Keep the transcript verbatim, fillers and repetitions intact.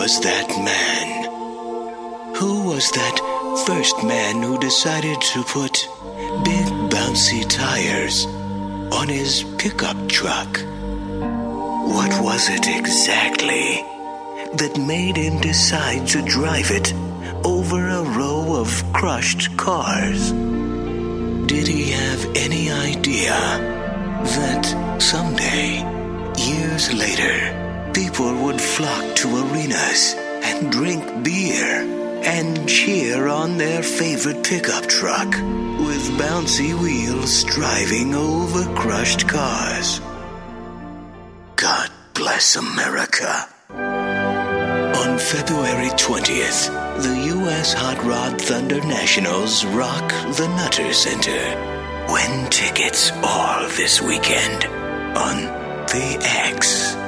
was that man? Who was that first man who decided to put big bouncy tires on his pickup truck? What was it exactly that made him decide to drive it over a row of crushed cars? Did he have any idea that someday, years later, people would flock to arenas and drink beer and cheer on their favorite pickup truck with bouncy wheels driving over crushed cars? God bless America. On February twentieth, the U S Hot Rod Thunder Nationals rock the Nutter Center. Win tickets all this weekend on the X.